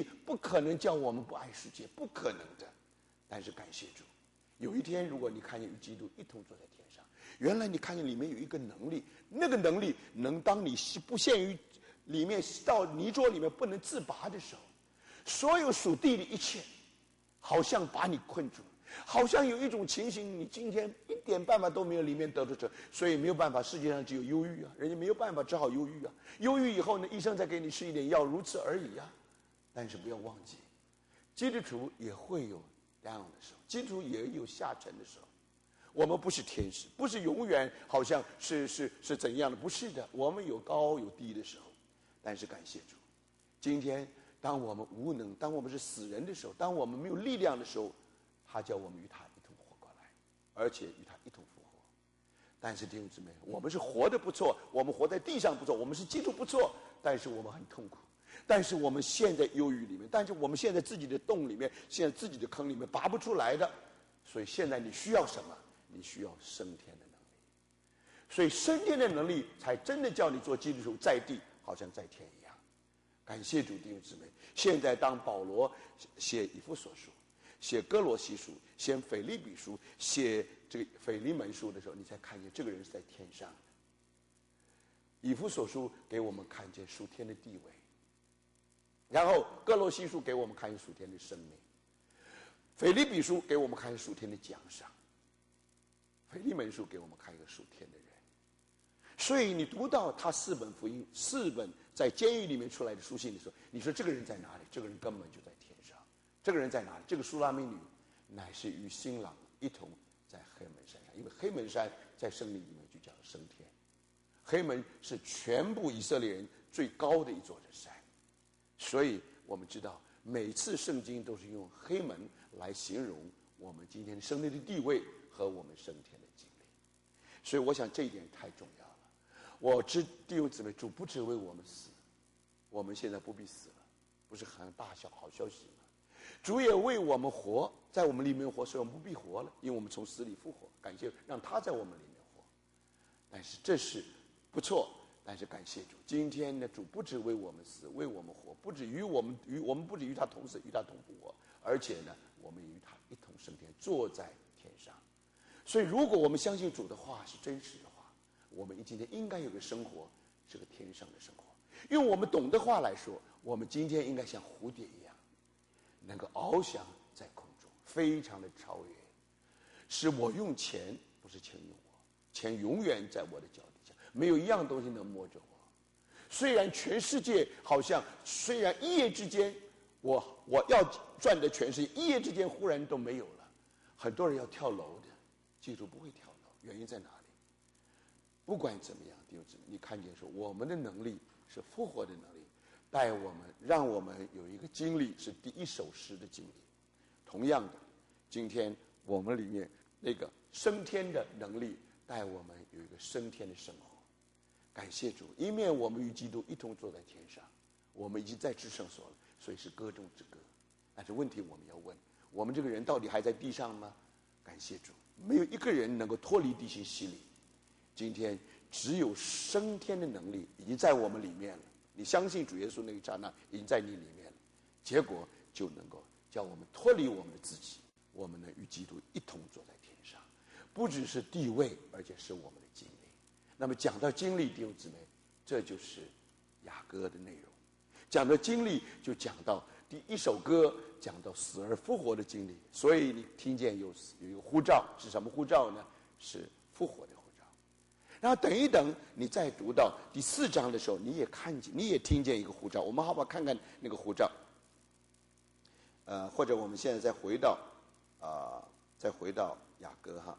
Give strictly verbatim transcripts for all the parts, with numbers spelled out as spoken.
迹不可能叫我们不爱世界，不可能的。但是感谢主，有一天如果你看见与基督一同坐在天上，原来你看见里面有一个能力，那个能力能当你不陷于里面到泥浊里面不能自拔的时候，所有属地的一切好像把你困住，好像有一种情形你今天一点办法都没有，里面得着这，所以没有办法，世界上只有忧郁啊，人家没有办法，只好忧郁啊。忧郁以后呢，医生再给你吃一点药，如此而已啊。但是不要忘记，基督徒也会有 down 的时候，基督徒也有下沉的时候。我们不是天使，不是永远好像是是是怎样的，不是的，我们有高有低的时候。但是感谢主，今天当我们无能，当我们是死人的时候，当我们没有力量的时候，他叫我们与他一同活过来，而且与他一同复活。但是弟兄姊妹，我们是活得不错，我们活在地上不错，我们是基督不错，但是我们很痛苦，但是我们陷在忧郁里面，但是我们陷在自己的洞里面，陷在自己的坑里面拔不出来的。所以现在你需要什么？你需要升天的能力。所以升天的能力才真的叫你做基督徒，在地好像在天一样。感谢主弟兄姊妹，现在当保罗写以弗所书，写哥罗西书，写腓立比书，写这个腓利门书的时候，你才看见这个人是在天上的。以弗所书给我们看见属天的地位，然后哥罗西书给我们看见属天的生命，腓立比书给我们看见属天的奖赏，腓利门书给我们看一个属天的人。所以你读到他四本福音，四本在监狱里面出来的书信的时候，你说这个人在哪里？这个人根本就在天上。这个人在哪里？这个书拉密女乃是与新郎一同在黑门山上，因为黑门山在圣经里面就叫升天。黑门是全部以色列人最高的一座山，所以我们知道每次圣经都是用黑门来形容我们今天生命的地位和我们升天的经历。所以我想这一点太重要了。我知弟兄姊妹，主不只为我们死，我们现在不必死了，不是很大小好消息吗？主也为我们活，在我们里面活，所以我们不必活了，因为我们从死里复活，感谢让他在我们里面活。但是这是不错，但是感谢主，今天呢，主不只为我们死，为我们活，不止与我们与我们不止与他同死，与他同复活，而且呢，我们与他一同升天，坐在天上。所以如果我们相信主的话是真实的话，我们今天应该有个生活是个天上的生活。用我们懂的话来说，我们今天应该像蝴蝶一样，能够翱翔在空中，非常的超越。是我用钱，不是钱用我，钱永远在我的脚底下，没有一样东西能摸着我。虽然全世界好像，虽然一夜之间我我要赚的全世界一夜之间忽然都没有了，很多人要跳楼的，记住不会跳楼，原因在哪里？不管怎么样，弟兄姊妹，你看见说我们的能力是复活的能力，带我们让我们有一个经历是第一首诗的经历。同样的，今天我们里面那个升天的能力带我们有一个升天的生活。感谢主，一面我们与基督一同坐在天上，我们已经在至圣所了，所以是歌中之歌。但是问题我们要问，我们这个人到底还在地上吗？感谢主，没有一个人能够脱离地心吸力。今天只有升天的能力已经在我们里面了，你相信主耶稣那一刹那已经在你里面了，结果就能够叫我们脱离我们的自己，我们能与基督一同坐在天上，不只是地位，而且是我们的经历。那么讲到经历，弟兄姊妹，这就是雅歌的内容。讲到经历，就讲到第一首歌，讲到死而复活的经历。所以你听见有有一个呼召，是什么呼召呢？是复活的呼召。然后等一等，你再读到第四章的时候，你也看见，你也听见一个呼召。我们好不好看看那个呼召？呃，或者我们现在再回到啊、呃，再回到雅歌哈。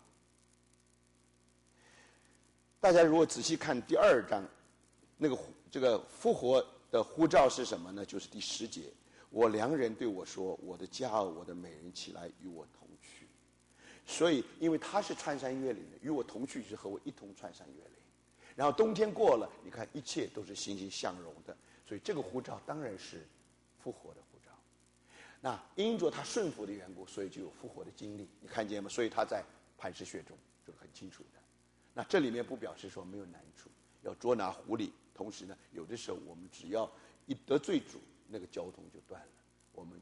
大家如果仔细看第二章，那个这个复活的呼召是什么呢？就是第十节，我良人对我说：“我的佳偶，我的美人，起来与我同去。”所以，因为他是穿山越岭的，与我同去是和我一同穿山越岭。然后冬天过了，你看一切都是欣欣向荣的。所以这个呼召当然是复活的呼召。那因着他顺服的缘故，所以就有复活的经历。你看见吗？所以他在磐石穴中，这是很清楚的。那这里面不表示说没有难处，要捉拿狐狸。同时呢，有的时候我们只要一得罪主，那个交通就断了。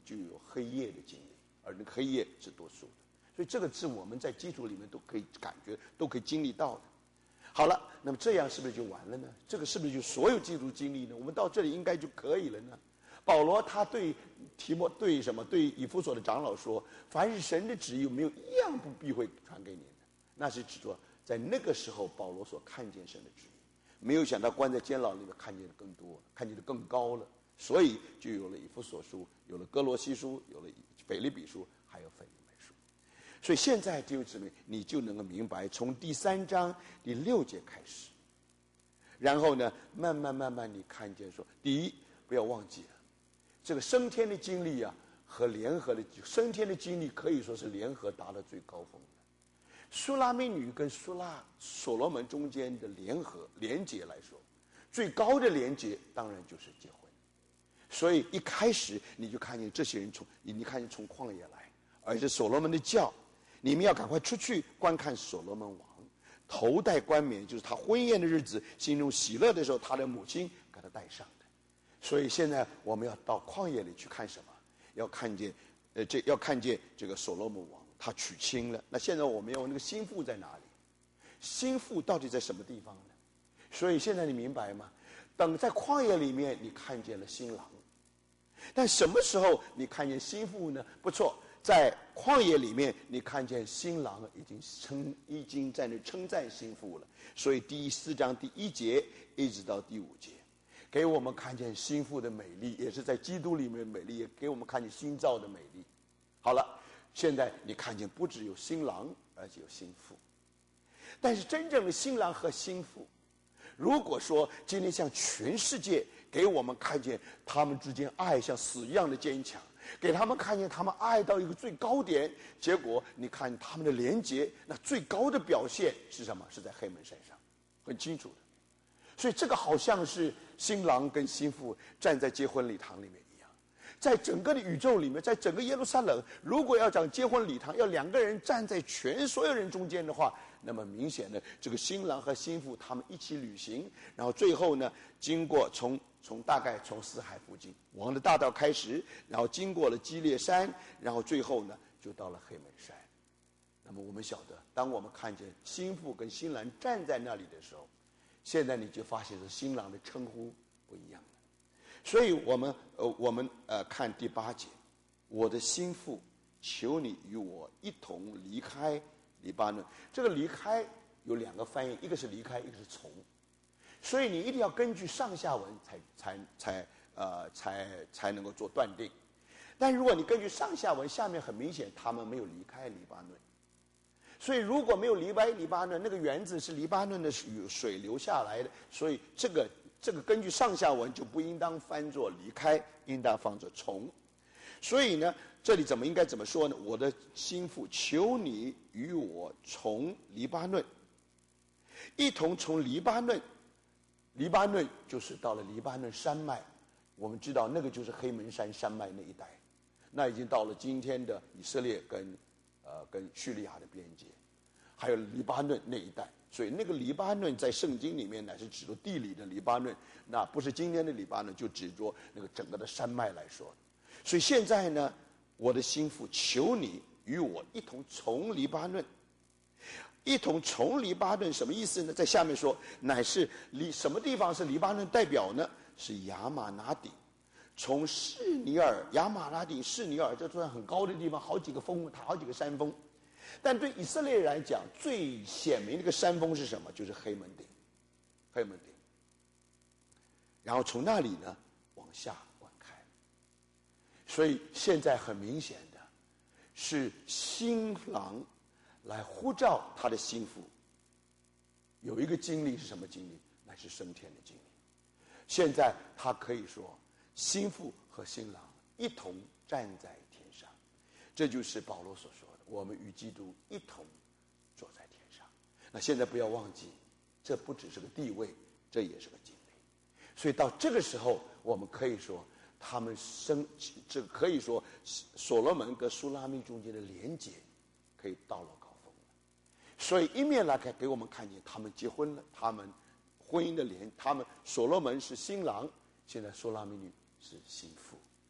就有黑夜的经历，而那个黑夜是多数的。所以这个是我们在基础里面都可以感觉、都可以经历到的。好了，那么这样是不是就完了呢？这个是不是就所有基督经历呢？我们到这里应该就可以了呢？保罗他对提摩对什么？对以弗所的长老说：“凡是神的旨意，没有一样不必会传给你的。”那是指说，在那个时候，保罗所看见神的旨意，没有想到关在监牢里面看见的更多，看见的更高了，所以就有了以弗所书，有了哥罗西书，有了腓立比书，还有腓利门书。所以现在弟兄姊妹，你就能够明白，从第三章第六节开始，然后呢，慢慢慢慢你看见说，第一，不要忘记了。这个升天的经历啊，和联合的升天的经历可以说是联合达到最高峰的。苏拉美女跟苏拉所罗门中间的联合连结来说，最高的连结当然就是结婚。所以一开始你就看见这些人从你看见从旷野来，而且所罗门的教，你们要赶快出去观看所罗门王，头戴冠冕，就是他婚宴的日子，心中喜乐的时候，他的母亲给他戴上的。所以现在我们要到旷野里去看什么？要看见，呃，这要看见这个所罗门王他娶亲了。那现在我们要那个心腹在哪里？心腹到底在什么地方呢？所以现在你明白吗？等在旷野里面，你看见了新郎，但什么时候你看见心腹呢？不错，在旷野里面，你看见新郎已经称已经在那称赞心腹了。所以第四章第一节一直到第五节。给我们看见心腹的美丽，也是在基督里面的美丽，也给我们看见新造的美丽。好了，现在你看见不只有新郎，而且有心腹。但是真正的新郎和心腹，如果说今天向全世界给我们看见他们之间爱像死一样的坚强，给他们看见他们爱到一个最高点，结果你看他们的连结，那最高的表现是什么？是在黑门山上，很清楚的。所以这个好像是新郎跟新妇站在结婚礼堂里面一样，在整个的宇宙里面，在整个耶路撒冷，如果要讲结婚礼堂，要两个人站在全所有人中间的话，那么明显的这个新郎和新妇他们一起旅行，然后最后呢，经过从从大概从死海附近往的大道开始，然后经过了基列山，然后最后呢就到了黑门山。那么我们晓得，当我们看见新妇跟新郎站在那里的时候，现在你就发现是新郎的称呼不一样了。所以我们呃我们呃看第八节，我的心腹，求你与我一同离开黎巴嫩。这个离开有两个翻译，一个是离开，一个是从。所以你一定要根据上下文才才才呃才才能够做断定。但如果你根据上下文，下面很明显他们没有离开黎巴嫩。所以如果没有离开黎巴嫩，那个园子是黎巴嫩的水流下来的，所以这个这个根据上下文就不应当翻作离开，应当放作从。所以呢，这里怎么应该怎么说呢？我的心腹，求你与我从黎巴嫩，一同从黎巴嫩。黎巴嫩就是到了黎巴嫩山脉，我们知道那个就是黑门山山脉那一带，那已经到了今天的以色列跟呃跟叙利亚的边界，还有黎巴嫩那一带。所以那个黎巴嫩在圣经里面乃是指着地理的黎巴嫩，那不是今天的黎巴嫩，就指着那个整个的山脉来说。所以现在呢，我的心腹，求你与我一同从黎巴嫩，一同从黎巴嫩什么意思呢？在下面说，乃是黎什么地方是黎巴嫩代表呢？是亚玛拿底，从士尼尔亚玛拿底士尼尔，这算很高的地方，好几个峰塔，好几个山峰。但对以色列人来讲，最显明的一个山峰是什么？就是黑门顶，黑门顶。然后从那里呢往下观开。所以现在很明显的是新郎来呼召他的心腹。有一个经历是什么经历？乃是升天的经历。现在他可以说，心腹和新郎一同站在天上，这就是保罗所说的，我们与基督一同坐在天上。那现在不要忘记，这不只是个地位，这也是个经历。所以到这个时候，我们可以说，他们生这可以说所罗门跟苏拉密中间的连结，可以到了高峰了。所以一面来看，给我们看见他们结婚了，他们婚姻的连，他们所罗门是新郎，现在苏拉密女是心腹。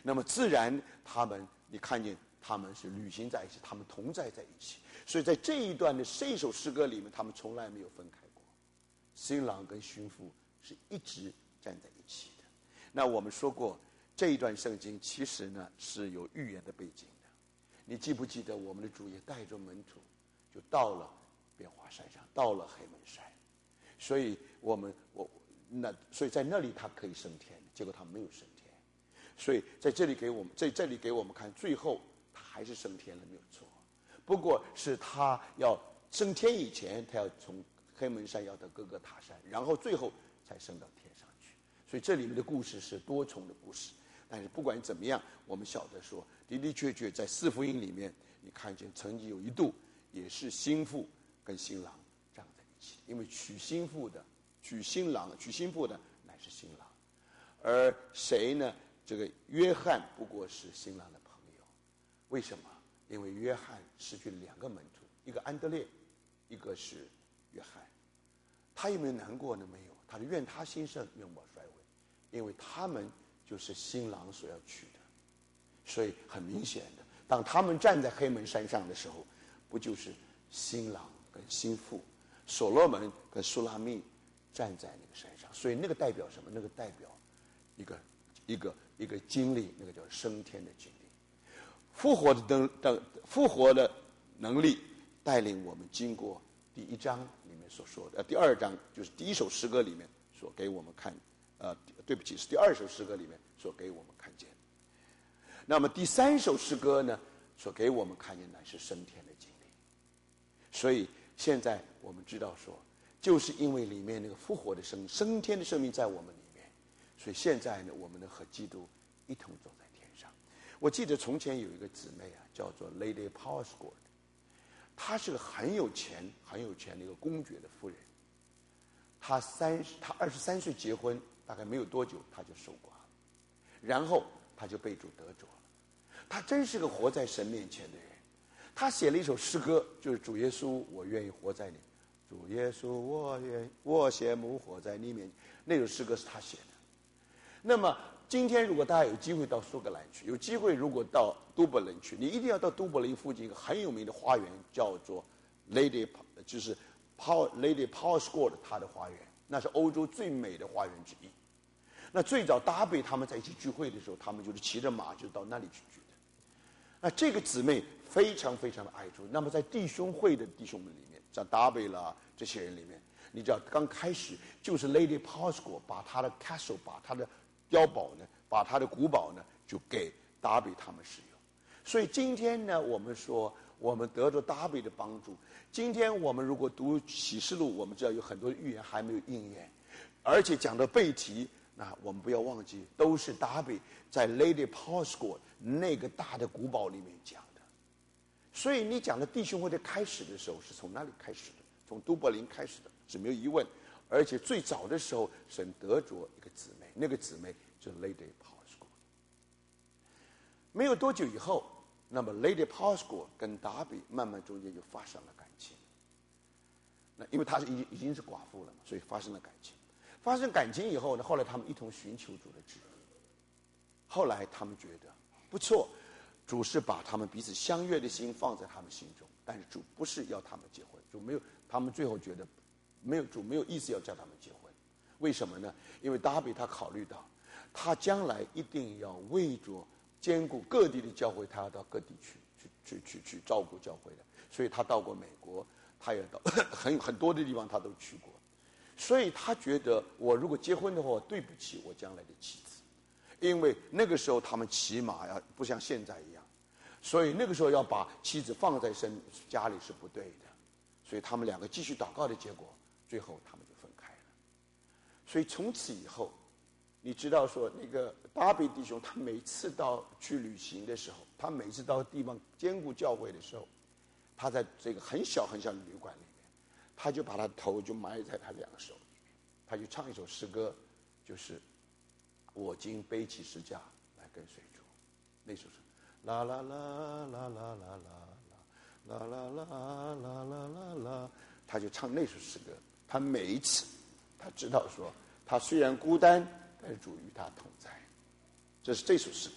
那么自然他们你看见他们是旅行在一起，他们同在在一起。所以在这一段的这一首诗歌里面，他们从来没有分开过，新郎跟新妇是一直站在一起的。那我们说过，这一段圣经其实呢是有预言的背景的。你记不记得我们的主也带着门徒就到了变化山上，到了黑门山，所以我们我那所以在那里他可以升天，结果他没有升天。所以在这里给我们在这里给我们看，最后他还是升天了，没有错。不过是他要升天以前，他要从黑门山要到各个塔山，然后最后才升到天上去。所以这里面的故事是多重的故事。但是不管怎么样，我们晓得说，的的确确在四福音里面，你看见曾经有一度也是新妇跟新郎站在一起，因为娶新妇的、娶新郎、娶新妇的乃是新郎，而谁呢？这个约翰不过是新郎的朋友。为什么？因为约翰失去了两个门徒，一个安德烈，一个是约翰。他有没有难过呢？没有，他的愿他心生，愿我衰微，因为他们就是新郎所要娶的。所以很明显的，当他们站在黑门山上的时候，不就是新郎跟新妇，所罗门跟苏拉密站在那个山上？所以那个代表什么？那个代表一个一个一个经历，那个叫升天的经历。复活的能的复活的能力带领我们经过第一章里面所说的，呃，第二章就是第一首诗歌里面所给我们看，呃，对不起，是第二首诗歌里面所给我们看见。那么第三首诗歌呢，所给我们看见乃是升天的经历。所以现在我们知道说，就是因为里面那个复活的生升天的生命在我们里面，所以现在呢，我们能和基督一同走在天上。我记得从前有一个姊妹啊，叫做 Lady Powerscourt， 她是个很有钱、很有钱的一个公爵的夫人。她三她二十三岁结婚，大概没有多久，她就守寡了，然后她就被主得着了。她真是个活在神面前的人。她写了一首诗歌，就是主耶稣，我愿意活在你。主耶稣，我愿我羡慕活在你面前。那首诗歌是她写的。那么今天如果大家有机会到苏格兰去，有机会如果到都柏林去，你一定要到都柏林附近一个很有名的花园，叫做 Lady 就是 Power Lady Powerscourt 她的花园，那是欧洲最美的花园之一。那最早达贝他们在一起聚会的时候，他们就是骑着马就到那里去聚的。那这个姊妹非常非常的爱主。那么在弟兄会的弟兄们里面，像达贝啦这些人里面，你知道刚开始就是 Lady Powerscourt 把她的 castle 把她的碉堡呢，把他的古堡呢，就给达比他们使用。所以今天呢，我们说我们得着达比的帮助。今天我们如果读启示录，我们知道有很多预言还没有应验，而且讲到背题，那我们不要忘记，都是达比在 Lady Powerscourt 那个大的古堡里面讲的。所以你讲的弟兄会的开始的时候，是从那里开始的，从都柏林开始的，是没有疑问。而且最早的时候，神得着一个姊妹，那个姊妹就是 Lady Powerscourt。没有多久以后，那么 Lady Powerscourt 跟达比慢慢中间就发生了感情。那因为她是已经已经是寡妇了嘛，所以发生了感情。发生感情以后呢，后来他们一同寻求主的旨意。后来他们觉得不错，主是把他们彼此相悦的心放在他们心中，但是主不是要他们结婚，主没有，他们最后觉得。没有主没有意思要叫他们结婚。为什么呢？因为达比他考虑到他将来一定要为着兼顾各地的教会，他要到各地去去去去去照顾教会的，所以他到过美国，他也到很很多的地方他都去过。所以他觉得我如果结婚的话，我对不起我将来的妻子，因为那个时候他们骑马呀不像现在一样，所以那个时候要把妻子放在身家里是不对的。所以他们两个继续祷告的结果，最后他们就分开了。所以从此以后，你知道说那个达比弟兄，他每次到去旅行的时候，他每次到地方兼顾教会的时候，他在这个很小很小的旅馆里面，他就把他的头就埋在他两个手里面，他就唱一首诗歌，就是我今背起十架来跟随主。那首是啦啦啦啦啦啦啦啦啦啦啦啦啦啦，他就唱那首诗歌。他每一次，他知道说，他虽然孤单，但是主与他同在。这是这首诗歌。